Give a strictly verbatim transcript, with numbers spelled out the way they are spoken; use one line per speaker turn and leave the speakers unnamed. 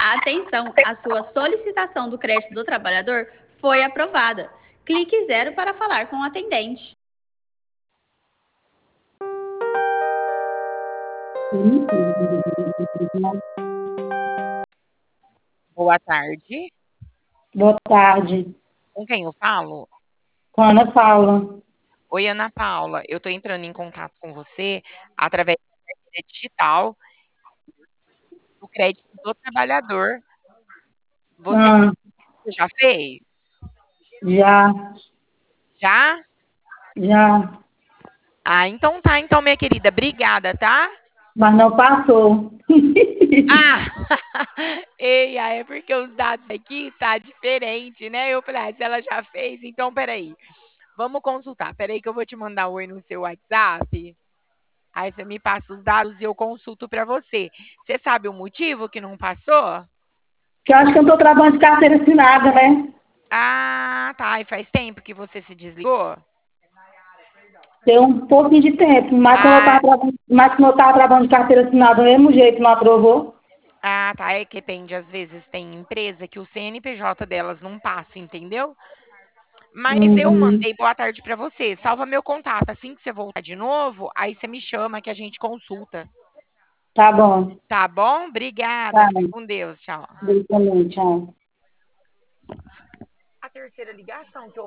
Atenção, a sua solicitação do crédito do trabalhador foi aprovada. Clique zero para falar com o atendente.
Boa tarde.
Boa tarde.
Com quem eu falo?
Com a Ana Paula.
Oi, Ana Paula. Eu estou entrando em contato com você através da carteira digital do crédito do trabalhador. Você
Ah,
você já fez?
já,
Já?
já,
Ah, então tá, então, minha querida. Obrigada, tá?
mas não passou.
Ah! Eia, é porque os dados aqui tá diferente, né? Eu falei, ah, se ela já fez, então peraí. Vamos consultar. Peraí que eu vou te mandar um oi no seu WhatsApp. Aí você me passa os dados e eu consulto para você. Você sabe o motivo que não passou?
Que eu acho que eu não estou trabalhando de carteira assinada, né?
Ah, tá. E faz tempo que você se desligou?
Tem um pouquinho de tempo, mas quando eu
Ah,
estava trabalhando, mas quando eu estava trabalhando de carteira assinada do mesmo jeito, não aprovou.
ah, tá. É que depende. Às vezes tem empresa que o C N P J delas não passa, entendeu? Mas eu
Uhum.
mandei boa tarde para você. Salva meu contato. Assim que você voltar de novo, aí você me chama que a gente consulta.
Tá bom.
Tá bom? Obrigada.
Tá.
Fica com Deus. Tchau.
Deus também, tchau.
A terceira ligação que eu